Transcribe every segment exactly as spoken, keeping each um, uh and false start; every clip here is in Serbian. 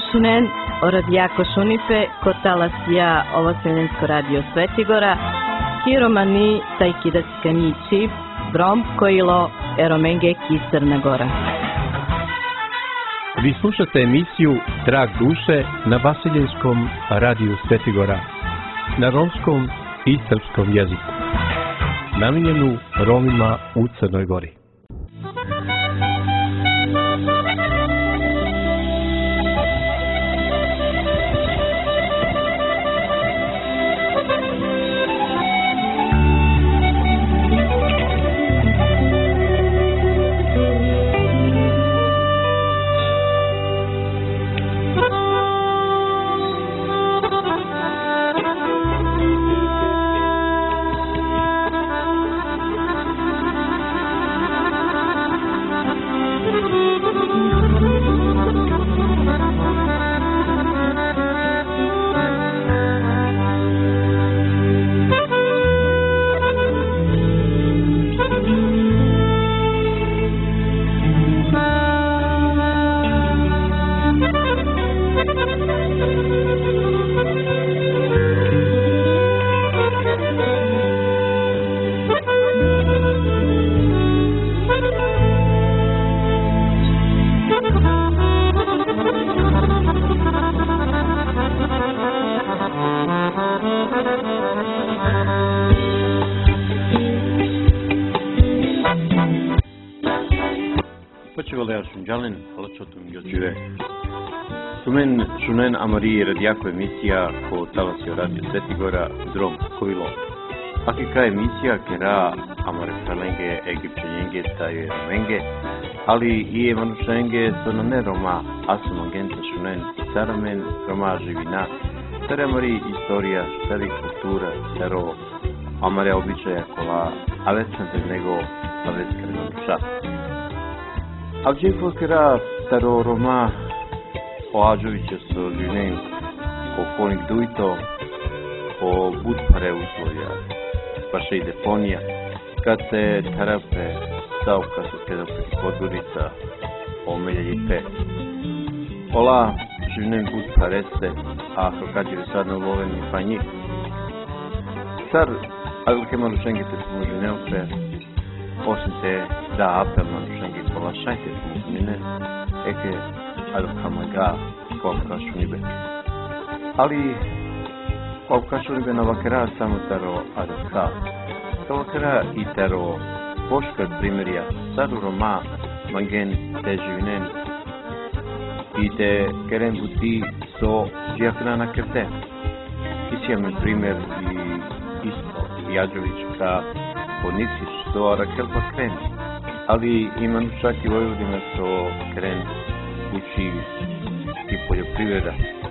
Šunen, Oradijako Šunipe, Kotalasija, Ovoseljensko radio Svetigora, Kiromani, Tajkidatskani Čip, Brom, Kojilo, Eromenge, Crna Gora. Vi slušate emisiju Trag duše na Vasiljenskom radiju Svetigora, na romskom i srpskom jeziku, namijenjenu Romima u Crnoj Gori. Sumen Šunen Amari radijako emisija ko Talasio radio Svetigora Drom Kojilo. Akika emisija kera Amare Pralenge Egipćenjenge taje Romenge, ali i Emanušenge sonone Roma Asumagenta Šunen Saramen Roma živina, stare Amari istorija, stari kultura, staro Amare običaja kola Alessandre nego Aleskar Manuša. Avđeko kera staro Roma Oađovića su živnem ko fonik dujto, ko budpare uslovja, paše i deponija, kad se tarape stavka su kedopiti Podgorica, omelja i pe. Ola živnem budpare se, a krokađevi sad na uloveni pa njih. Sar, avilke manušenge te su mužinelpe, osim te da apel manušenge kola šajte pomuzmine, eke Alkamaga Kovka Šunibe. Ali Kovka Šunibe na vakera samo taro Adaka. To vakera i taro Boškar primjerja Saru Roma Mangen te živinen i te keren buti so džiakrana kerte. Isjeme primjer i isto Jađović ka Ponisić so Rakelpa kren. Ali ima čak i Vojvodina so kren uči i poljoprivreda.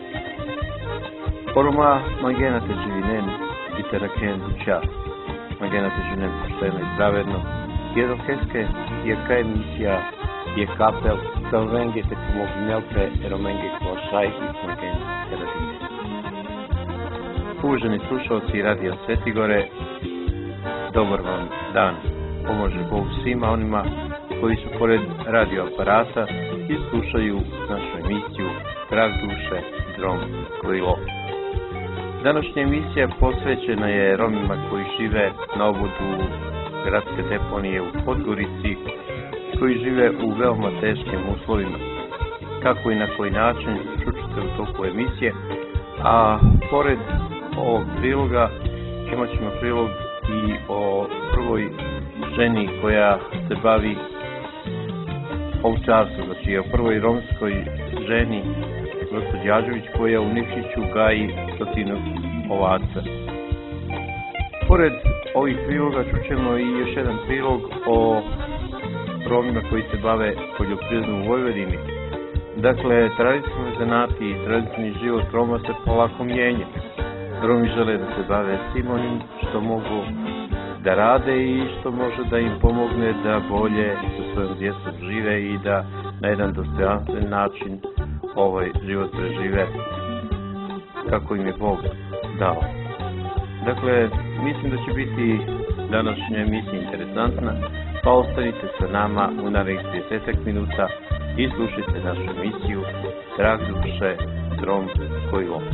Oroma Magena te živinen i teraken uča. Magena te živinen pošteno i pravedno. Jedno keske je ka emisija, je kapel, salvenge te pomognelpe, eromenge klošaj i Magen teravine. Uvaženi slušalci radija Svetigore, dobar vam dan. Pomože Bog svima onima koji su pored radioaparata i slušaju našu emisiju Trag duše, Drom Kojilo. Današnja emisija posvećena je Romima koji žive na obodu gradske deponije u Podgorici, koji žive u veoma teškim uslovima. Kako i na koji način, čućete u toku emisije, a pored ovog priloga imat ćemo prilog i o prvoj ženi koja se bavi ovčarstvom, znači o prvoj romskoj ženi, gospođi Jađović, koja u Nikšiću gaji stotinu ovaca. Pored ovih priloga čućemo i još jedan prilog o Romima koji se bave poljoprivredom u Vojvodini. Dakle, tradicionalni zanati i tradicionalni život Roma se polako mijenja. Romi žele da se bave svim onim što mogu da rade i što može da im pomogne da bolje sa svojom djecom žive i da na jedan dostojanstven način ovaj život prežive kako im je Bog dao. Dakle, mislim da će biti današnja emisija interesantna, pa ostanite sa nama u narednih trideset minuta i slušajte našu emisiju Trag duše, grom koji lom.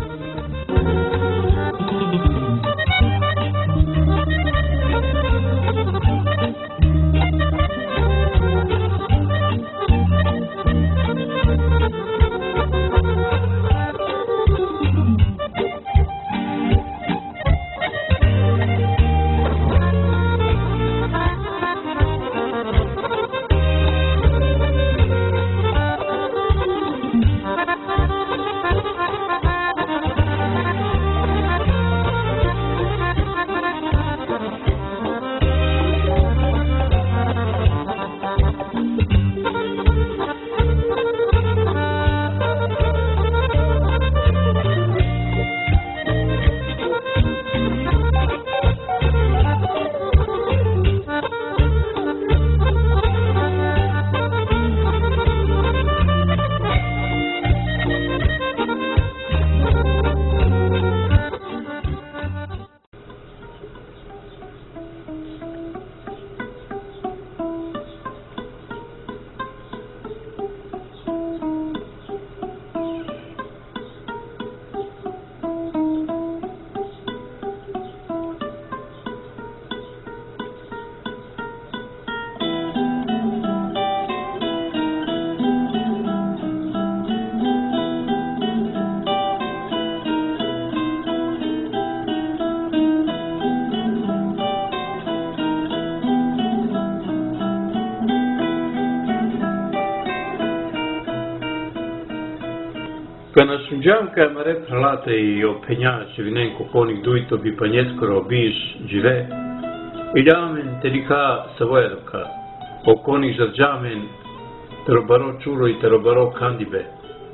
Kada sunđamka mare pralate i openjače vinenko konik dujto bi pa njeskoro biš džive, i damen terika savojedoka, o konik žarđamen, terobaro čuro i terobaro kandibe,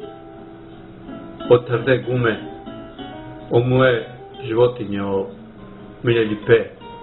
o trde gume, o moje životinje, o miljeli pe.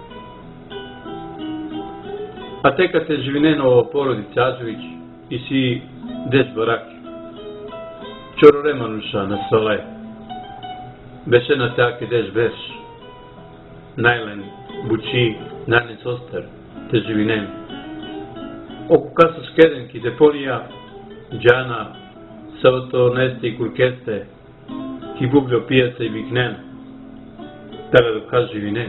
A te kad te živineno porodice Ađević i si deć baraki, Čoro remanuša na sole, beše na take deš beš, najlen, buči, najlen soster, te živinen. Oku kaso skedenki deponija, džana, savoto neste i kurkeste, ki bubljo pijaca i biknen, tada doka živinen.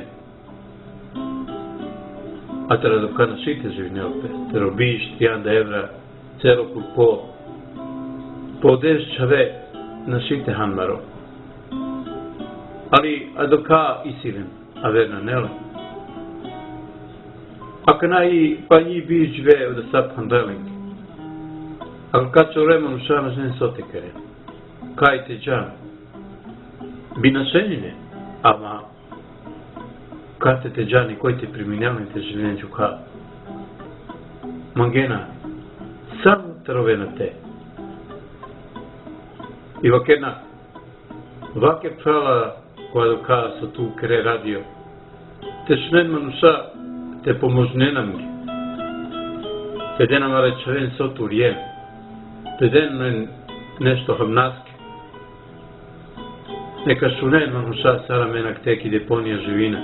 A tada doka našite živine opet, tero biš, tijanda evra, celo kurpo, podeš čave našite hanmaro. Ali adoka isilim, a verna nele. Aka nai pa nji bi džve da saphan deling. Aka kačo remonu šana žen sotekere. Kaj te džan. Bi našenjene, ama kate te džani koji te priminjali te življenju ka. Mangena, samo trove na te. I vakena, vake prala koja doka sa tu kere radio, te šnen manuša te pomožnenamgi, te denama rečaven sotu rijem, te den nešto hamnaske. Neka šunen manuša sara menak teki deponija živina.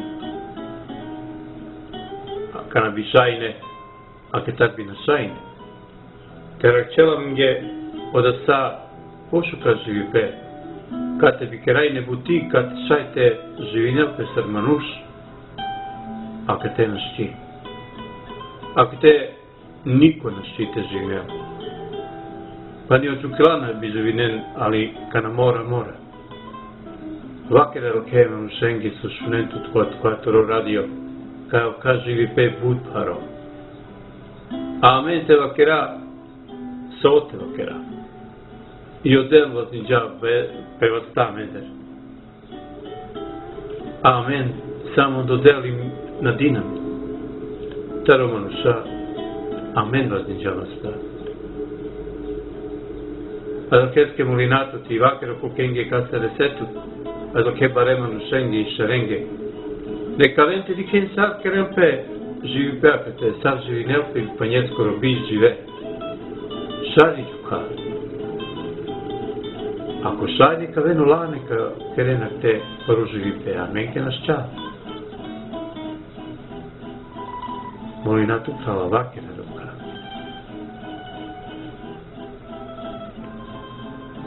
A kana bi šajne, a ke tak bi na šajne. Te rakčela mge oda sa pošuka živi pe, kate bi kerajne buti, kate šajte živinel pe sarmanuš, a kate našči. A kate niko našči te živinel. Pa ni očukilana bi živinen, ali kana mora, mora. Vakere roke manušengi su šunentu tko tko toro radio, kao ka živi pe budparo. A amen te vakera, sote vakera. I odel vazni džab pevasta meder. Amen, samo dodelim na dinam. Taro manuša, amen vazni džavasta. Adoketske mulinato ti vakero kokenge kasa resetu, adoke bare manušenge i šarenge. Neka vente di ken sad kerempe živi peakate, sad živi nelpe pa njeskoro biš žive. Šari čuka. Ako šajni ka venu lane ka kerenak te poruživi pe, a menke naš čas. Moli na tu prava vakera ruka.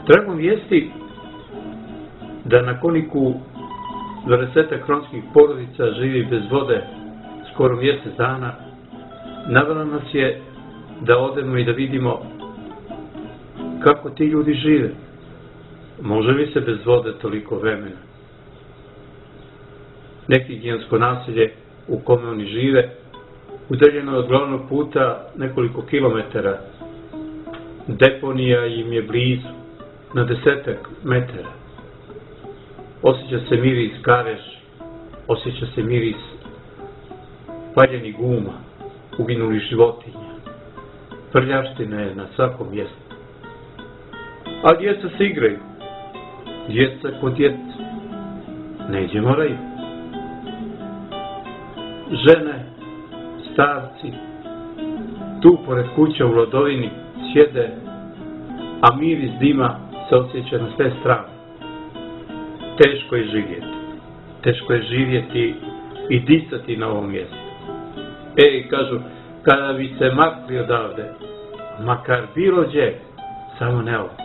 Dragom vijesti da na Koniku dvadesetak romskih porodica živi bez vode skoro mjesec dana, navela nas je da odemo i da vidimo kako ti ljudi žive. Može li se bez vode toliko vremena? Nehigijensko naselje u kome oni žive udaljeno od glavnog puta nekoliko kilometara. Deponija im je blizu, na desetak metara. Osjeća se miris karež, osjeća se miris paljenih guma, uginulih životinja. Prljavština je na svakom mjestu. A djeca se igraju. Djeca kod djeca. Neđe moraju. Žene, starci, tu pored kuća u Lodovini sjede, a miris dima se osjeća na sve strane. Teško je živjeti. Teško je živjeti i disati na ovom mjestu. Ej, kažu, kada bi se makli odavde, makar bilo gdje, samo ne ovo.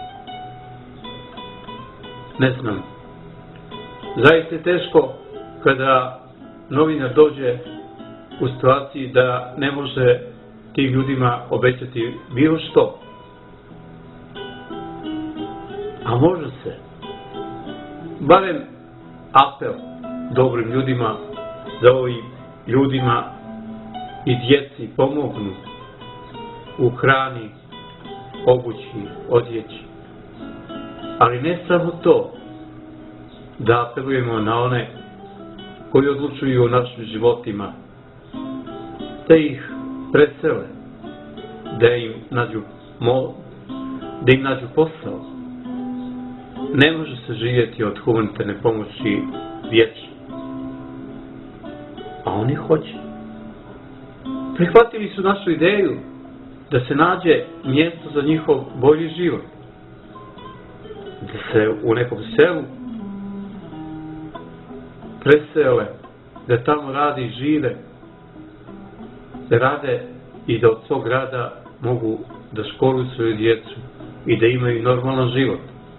Ne znam. Zaista je teško kada novinar dođe u situaciji da ne može tim ljudima obećati bilo što. A može se. Barem apel dobrim ljudima da ovim ljudima i djeci pomognu u hrani, obući, odjeći. Ali ne samo to, da apelujemo na one koji odlučuju o našim životima, da ih presele, da im nađu, mo, da im nađu posao. Ne može se živjeti od humanitarne pomoći vječno. A oni hoće. Prihvatili su našu ideju da se nađe mjesto za njihov bolji život. Da se u nekom selu presele, da tamo rade i žive, da rade i da od svog rada mogu da školuju svoju djecu i da imaju normalan život.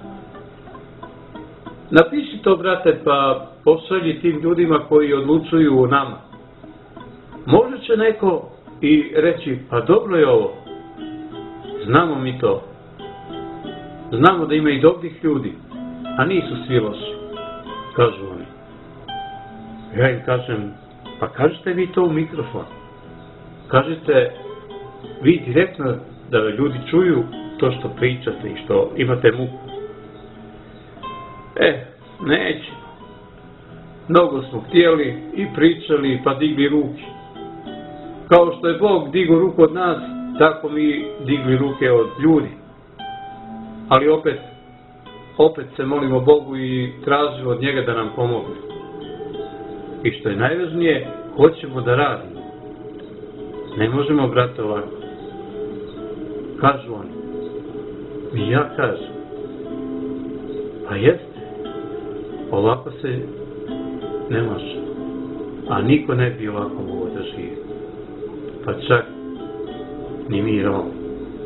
Napiši to, brate, pa pošalji tim ljudima koji odlučuju o nama. Možda će neko i reći, pa dobro je ovo. Znamo mi to. Znamo da ima i dobrih ljudi, a nisu svi loši, kažu oni. Ja im kažem, pa kažete vi to u mikrofon. Kažete vi direktno da ljudi čuju to što pričate i što imate muku. E, neće. Mnogo smo htjeli i pričali pa digli ruke. Kao što je Bog digao ruku od nas, tako mi digli ruke od ljudi. Ali opet, opet se molimo Bogu i tražimo od njega da nam pomogne. I što je najvažnije, hoćemo da radimo. Ne možemo, brate, ovako. Kažu oni. I ja kažem. Pa jeste. Ovako se ne može. A niko ne bi ovako mogao da živi. Pa čak ni mi Romi.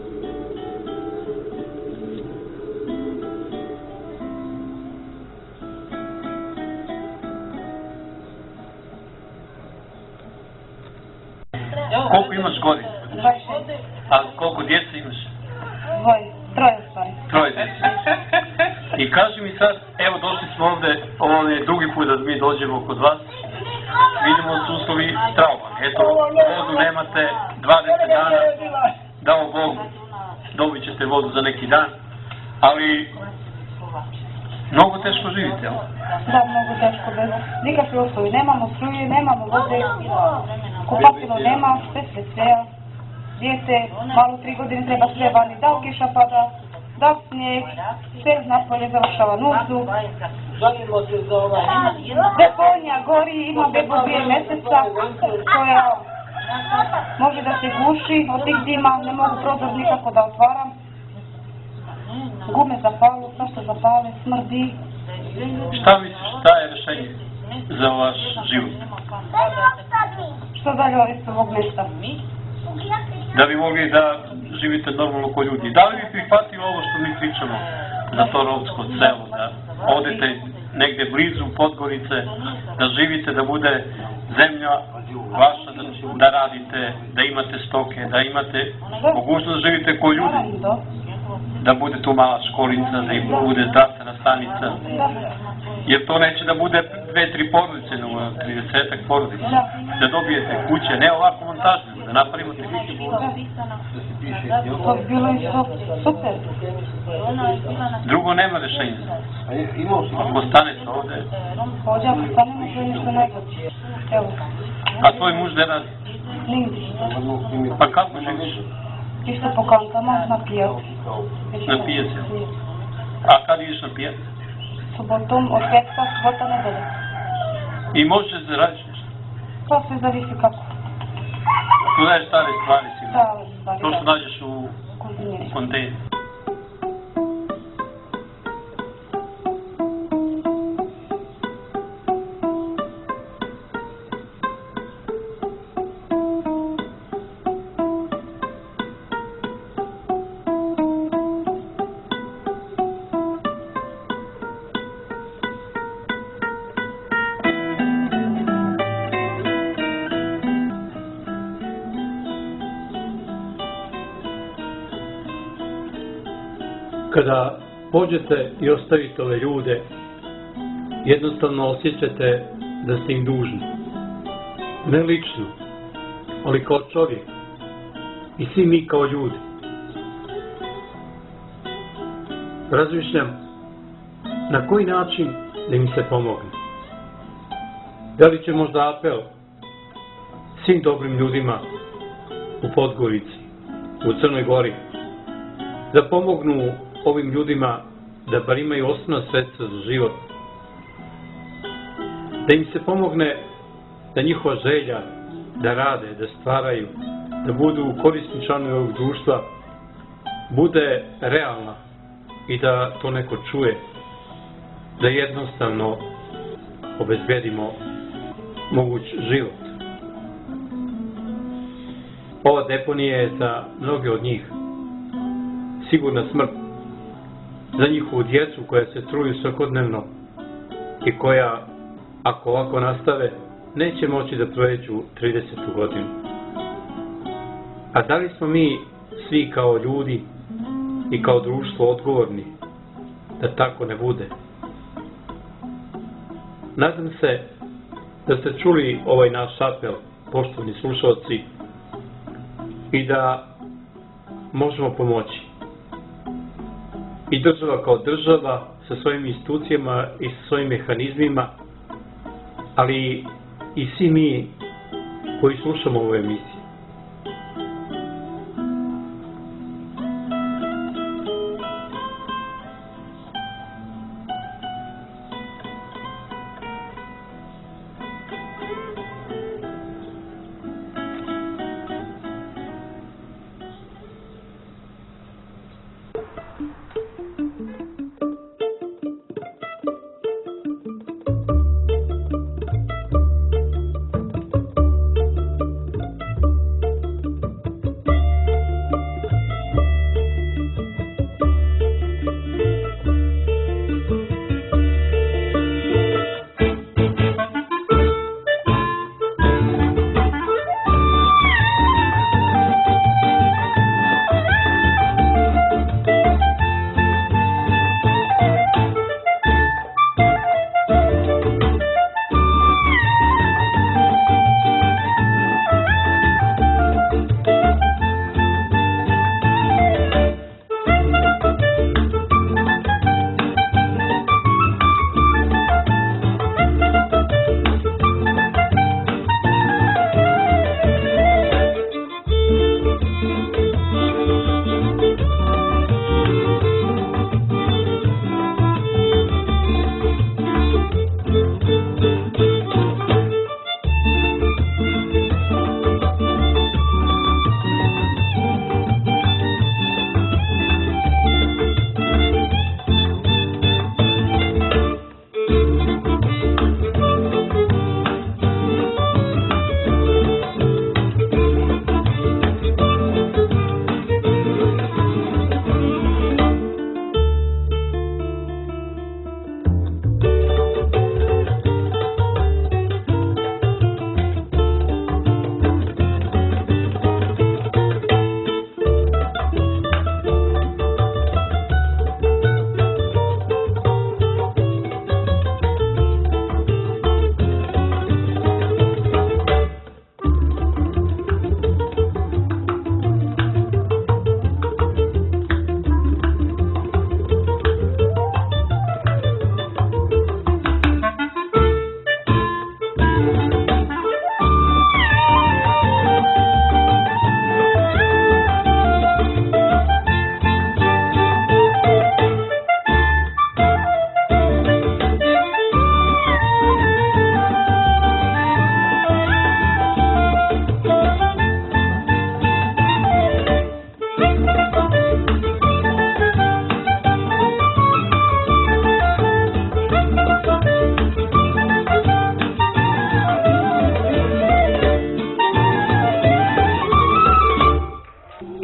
Koliko imaš godina? A koliko djece imaš? Dvoje, troje stvari. Troje djece. I kaži mi sad, evo došli smo ovdje, ovo je drugi put da mi dođemo kod vas. Vidimo su uslovi trauman. Eto, vodu nemate dvadeset dana, dao Bog, dobit ćete vodu za neki dan. Ali, mnogo teško živite, jel? Da, mnogo teško, bez nikakve uslovi. Nemamo struje, nemamo vode, kupatilo nema, sve se sve. Dijete, malo tri godine treba sve vani, da li kiša pada, da li snijeg, sve napolje završava nuždu. Deponija gori, ima bebu dvije mjeseca, koja može da se guši od tih dima, ne mogu prozor nikako da otvaram. Gume zapalu, svašta zapale, smrdi. Šta misliš, šta je rješenje za vaš život? Što dalje ovisi ovog mjesta? Da bi mogli da živite normalno ko ljudi. Da li bi prihvatili ovo što mi pričamo? za to romsko selo, da odete negde blizu Podgorice, da živite, da bude zemlja vaša, da, da radite, da imate stoke, da imate mogućnost da živite ko ljudi, da bude tu mala školica, da im bude zdravstvena stanica, jer to neće da bude dve, tri porodice, nego tridesetak porodica, da dobijete kuće, ne ovako montažno, da napravimo te kuće. To bi bilo i super. Drugo nema rešenja. Ako stanete ovde. Ovdje ako stanemo, to je ništa najbolje. Evo. A tvoj muž gde radi? Nigdje. Pa kako živiš? Isto po kankama, na pijacu. Na pijacu. A kad ideš na pijacu? Subotom, od petka, subota, nedelja. I možeš da radiš nešto? To sve zavisi kako. Tu daješ stare stvari si. Stare stvari, to što da. nađeš u kontejneru. Kada pođete i ostavite ove ljude, jednostavno osjećate da ste im dužni. Ne lično, ali kao čovjek. I svi mi kao ljudi. Razmišljam na koji način da im se pomogne. Da li će možda apel svim dobrim ljudima u Podgorici, u Crnoj Gori, da pomognu ovim ljudima da bar imaju osnovna sredstva za život, da im se pomogne da njihova želja da rade, da stvaraju, da budu korisni članovi ovog društva bude realna i da to neko čuje, da jednostavno obezbedimo moguć život. Ova deponija je za mnoge od njih sigurna smrt, za njihovu djecu koja se truju svakodnevno i koja, ako ovako nastave, neće moći da prođu tridesetu godinu. A da li smo mi svi kao ljudi i kao društvo odgovorni da tako ne bude? Nadam se da ste čuli ovaj naš apel, poštovani slušalci, i da možemo pomoći. I država kao država sa svojim institucijama i sa svojim mehanizmima, ali i svi mi koji slušamo ovu emisiju.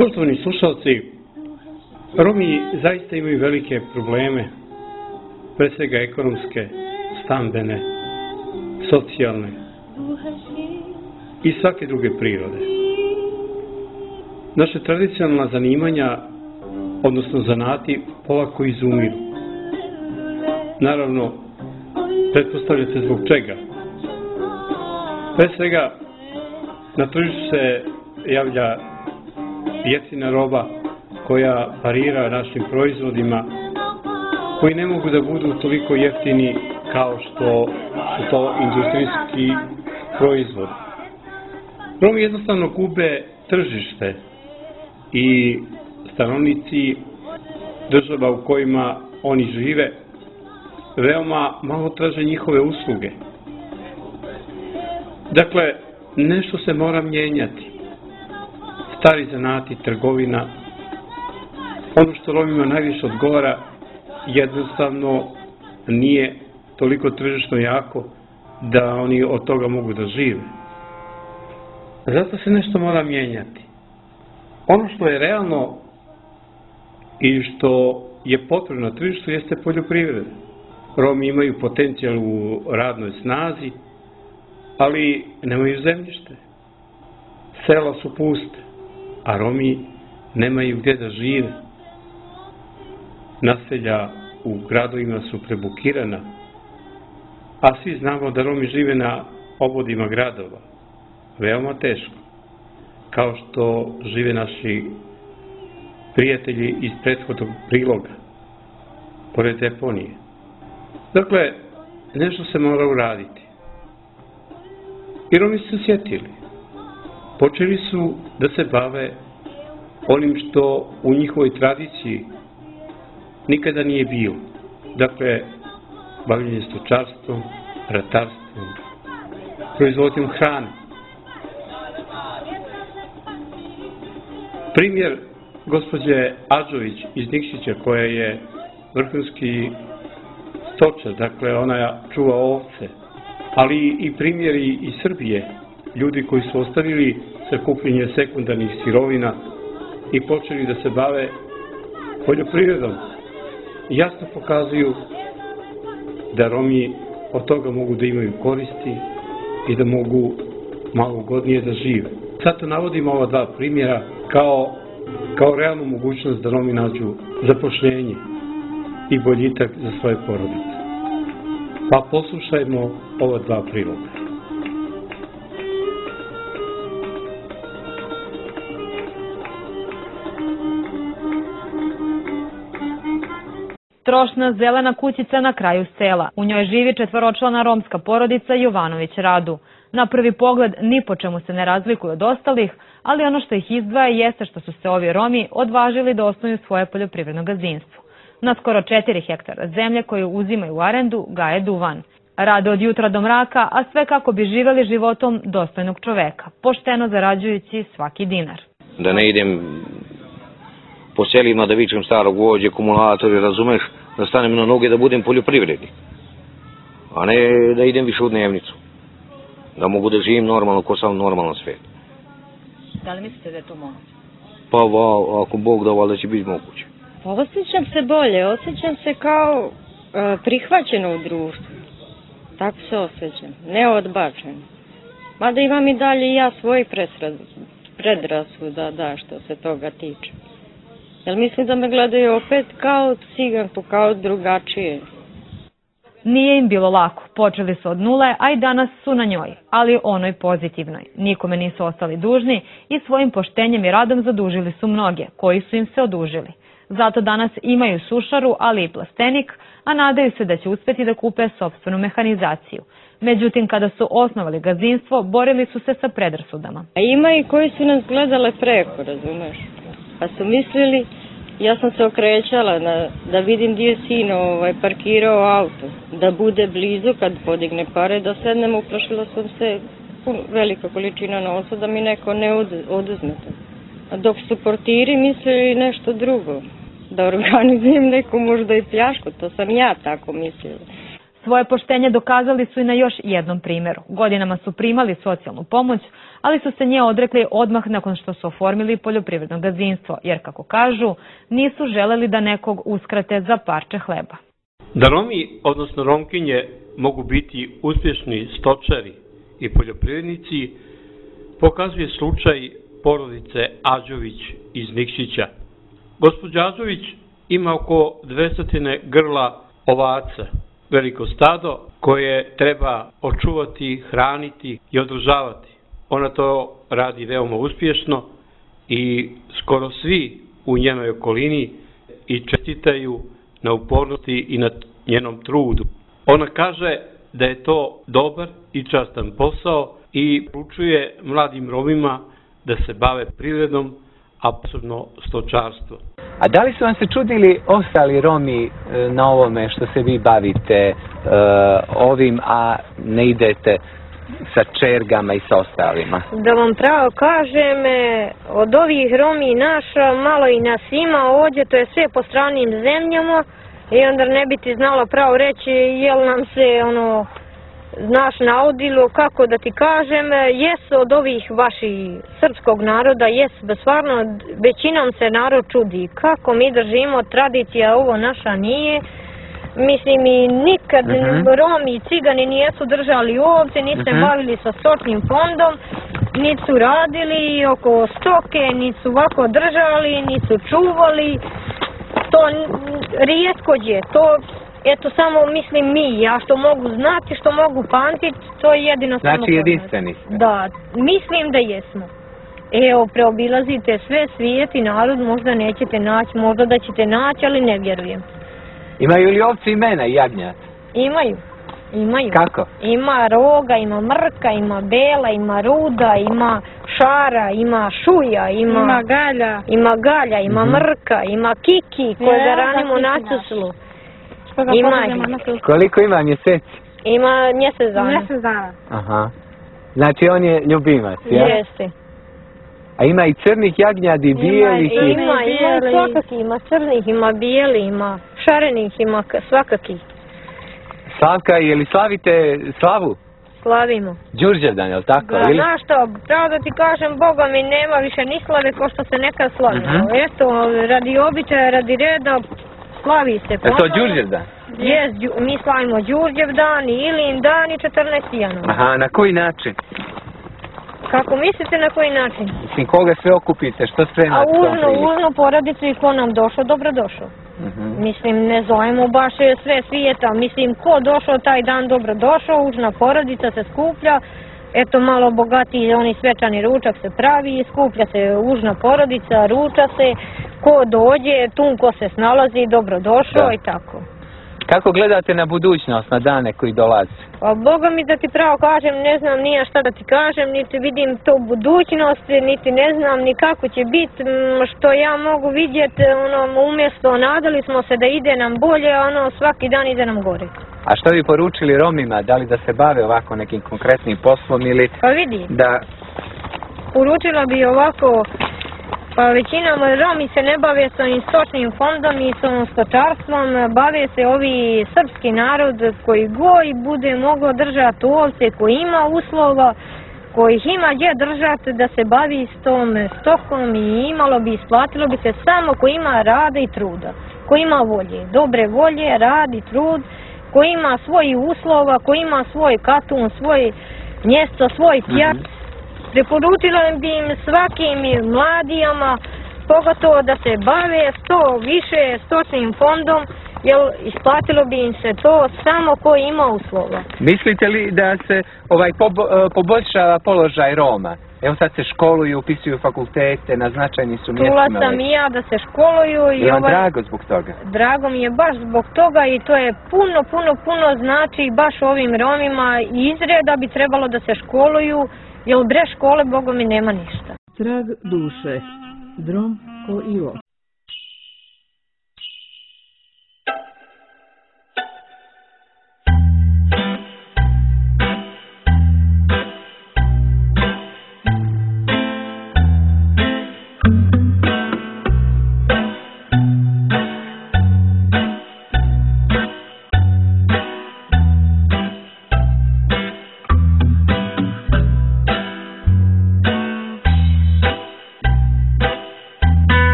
Poštovani slušalci, Romi zaista imaju velike probleme, pre svega ekonomske, stambene, socijalne i svake druge prirode. Naše tradicionalna zanimanja, odnosno zanati, polako izumiru. Naravno, pretpostavljate zbog čega. Pre svega, na tržištu se javlja jeftina roba koja parira našim proizvodima, koji ne mogu da budu toliko jeftini kao što su to industrijski proizvod. Romi jednostavno gube tržište i stanovnici država u kojima oni žive veoma malo traže njihove usluge. Dakle, nešto se mora mijenjati. Stari zanati, trgovina, ono što Romima najviše odgovara, jednostavno nije toliko tržišno jako da oni od toga mogu da žive. Zato se nešto mora mijenjati. Ono što je realno i što je potrebno na tržištu jeste poljoprivreda. Romi imaju potencijal u radnoj snazi, ali nemaju zemljište. Sela su puste, a Romi nemaju gdje da žive. Naselja u gradovima su prebukirana, a svi znamo da Romi žive na obodima gradova. Veoma teško, kao što žive naši prijatelji iz prethodnog priloga, pored deponije. Dakle, nešto se mora uraditi. I Romi su sjetili. Počeli su da se bave onim što u njihovoj tradiciji nikada nije bilo. Dakle, bavljenje stočarstvom, ratarstvom, proizvodnjom hrane. Primjer gospođe Adžović iz Nikšića, koja je vrhunski stočar, dakle ona čuva ovce, ali i primjeri iz Srbije, ljudi koji su ostavili sakupljenje sekundarnih sirovina i počeli da se bave poljoprivredom, jasno pokazuju da Romi od toga mogu da imaju koristi i da mogu malo ugodnije da žive. Zato navodimo ova dva primjera kao, kao realnu mogućnost da Romi nađu zapošljenje i boljitak za svoje porodice. Pa poslušajmo ova dva priloga. Trošna zelena kućica na kraju sela. U njoj živi četvoročlana romska porodica Jovanović Radu. Na prvi pogled ni po čemu se ne razlikuju od ostalih, ali ono što ih izdvaja jeste što su se ovi Romi odvažili da osnuju svoje poljoprivredno gazdinstvo. Na skoro četiri hektara zemlje koju uzimaju u arendu gaje duvan. Rade od jutra do mraka, a sve kako bi živeli životom dostojnog čoveka, pošteno zarađujući svaki dinar. Da ne idem po selima da vičem starog vođe, akumulatori, razumeš, da stanem na noge da budem poljoprivrednik, a ne da idem više u dnevnicu. Da mogu da živim normalno, ko sam normalan svet. Da li mislite da je to moguće? Pa va, ako Bog da, valjda će biti moguće. Osjećam se bolje, osjećam se kao e, prihvaćeno u društvu. Tako se osjećam, neodbačeno. Mada imam i dalje ja svoj predrasuda, da, što se toga tiče. Jer mislim da me gledaju opet kao ciganku, kao drugačije. Nije im bilo lako, počeli su od nule, a i danas su na njoj, ali onoj pozitivnoj. Nikome nisu ostali dužni i svojim poštenjem i radom zadužili su mnoge, koji su im se odužili. Zato danas imaju sušaru, ali i plastenik, a nadaju se da će uspjeti da kupe sopstvenu mehanizaciju. Međutim, kada su osnovali gazdinstvo, borili su se sa predrasudama. A ima i koji su nas gledale preko, razumeš? Pa su mislili, ja sam se okrećala na, da vidim gdje je sin ovaj, parkirao auto, da bude blizu kad podigne pare, da sednem, uplašila sam se velika količina novca da mi neko ne oduzme to. A dok su portiri mislili nešto drugo, da organizujem neku možda i pljašku, to sam ja tako mislila. Svoje poštenje dokazali su i na još jednom primjeru. Godinama su primali socijalnu pomoć, ali su se nje odrekli odmah nakon što su oformili poljoprivredno gazdinstvo, jer, kako kažu, nisu želeli da nekog uskrate za parče hleba. Da Romi, odnosno Romkinje, mogu biti uspješni stočari i poljoprivrednici, pokazuje slučaj porodice Ađović iz Nikšića. Gospođa Ađović ima oko dvesta grla ovaca, veliko stado koje treba očuvati, hraniti i održavati. Ona to radi veoma uspješno i skoro svi u njenoj okolini i čestitaju na upornosti i na njenom trudu. Ona kaže da je to dobar i častan posao i poručuje mladim Romima da se bave privredom, a posebno stočarstvo. A da li su vam se čudili ostali Romi na ovome što se vi bavite ovim, a ne idete sa čergama i sa ostalima? Da vam pravo kažem, od ovih Romi naša, malo i nas ima ovdje, to je sve po stranim zemljama i onda ne bi ti znala pravo reći jel nam se ono znaš naudilo, kako da ti kažem, jesu od ovih vaših srpskog naroda, jesu, da stvarno većinom se narod čudi kako mi držimo tradicija, ovo naša nije. Mislim i nikad uh-huh. Romi i Cigani nijesu držali ovce, niti se uh-huh. bavili sa stočnim fondom, niti su radili oko stoke, niti su ovako držali, niti su čuvali. To rijetko je, to eto samo mislim mi, ja što mogu znati, što mogu pamtiti, to je jedino samo znači jedinstveni ste. Da, mislim da jesmo. Evo, preobilazite sve svijet i narod, možda nećete naći, možda da ćete naći, ali ne vjerujem. Imaju li ovce imena i jagnjad? Imaju, imaju. Kako? Ima Roga, ima Mrka, ima Bela, ima Ruda, ima Šara, ima Šuja, ima... Ima Galja. Ima Galja, ima mm-hmm. Mrka, ima Kiki, koje ga ranimo na suslu. Ima. Koliko ima mjeseci? Ima mjesec dana. Mjesec dana. Aha. Znači on je ljubimac, ja? Jeste. A ima i crnih jagnjadi, i bijelih? Ima, ima, ima i svakakih, ima crnih, ima bijeli, ima šarenih, ima svakakih. Slavka, je li slavite slavu? Slavimo. Đurđevdan, je li tako? Da, ili... znaš što, pravo da ti kažem, Boga mi nema više ni slave ko što se nekad slavilo. Uh-huh. Eto, radi običaja, radi reda, slavi se. Je to Đurđevdan? Jes, mi slavimo Đurđevdan, Ilin dan i četrnaesti januar. Aha, na koji način? Kako mislite na koji način? Mislim, koga sve okupite, što spremate? A uzno, uzno porodicu i ko nam došao, dobro došao. Uh-huh. Mislim, ne zovemo baš sve svijeta, mislim, ko došao taj dan dobro došao, užna porodica se skuplja, eto malo bogatiji, oni svečani ručak se pravi, skuplja se užna porodica, ruča se, ko dođe, tu ko se snalazi, dobro došao da. I tako. Kako gledate na budućnost, na dane koji dolaze? Pa Boga mi da ti pravo kažem, ne znam nije šta da ti kažem, niti vidim to budućnost, niti ne znam ni kako će biti, što ja mogu vidjeti, ono, umjesto nadali smo se da ide nam bolje, ono, svaki dan ide nam gore. A što bi poručili Romima, da li da se bave ovako nekim konkretnim poslom ili... Pa vidi, da... poručila bi ovako... Pa većinom Romi se ne bave s ovim stočnim fondom i s ovim stočarstvom, bave se ovi srpski narod koji goj bude mogao držati ovce, koji ima uslova, koji ima gdje držati da se bavi s tom stokom i imalo bi, isplatilo bi se samo ko ima rada i truda, ko ima volje, dobre volje, rad i trud, ko ima svoj uslova, ko ima svoj katun, svoj mjesto, svoj pjat. Mm-hmm. Preporučila bi im svakim mladijama, pogotovo da se bave što više stočnim fondom, jer isplatilo bi im se to samo ko ima uslova. Mislite li da se ovaj pobo, poboljšava položaj Roma? Evo sad se školuju, upisuju fakultete, na značajni su mjestima. Čula sam i ja da se školuju. I vam ovaj, drago zbog toga? Drago mi je baš zbog toga i to je puno, puno, puno znači baš ovim Romima i izreda bi trebalo da se školuju. Jer bre škole, Boga mi nema ništa. Trag duše, drom ko Ivo.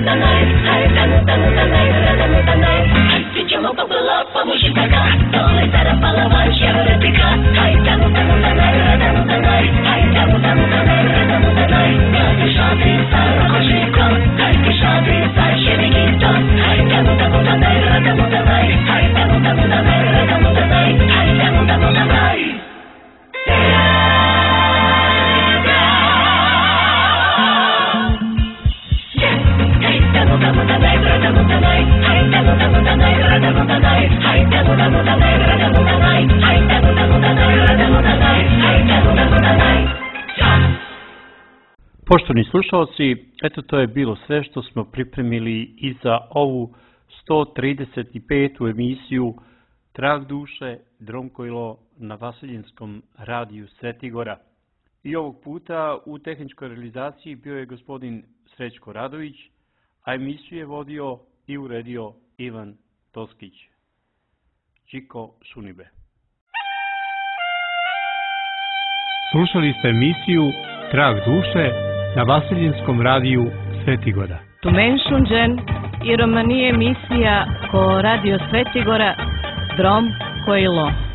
Poštovani slušalci, eto to je bilo sve što smo pripremili i za ovu sto trideset petu emisiju Trag duše, Dromkojlo na Vasiljinskom radiju Svetigora. I ovog puta u tehničkoj realizaciji bio je gospodin Srećko Radović, a emisiju je vodio i uredio Ivan Toskić. Čiko Šunibe. Slušali ste emisiju Trag duše na Vasiljinskom radiju Svetigora. Tu menšunđen i romanije emisija ko radio Svetigora Dromkojlo.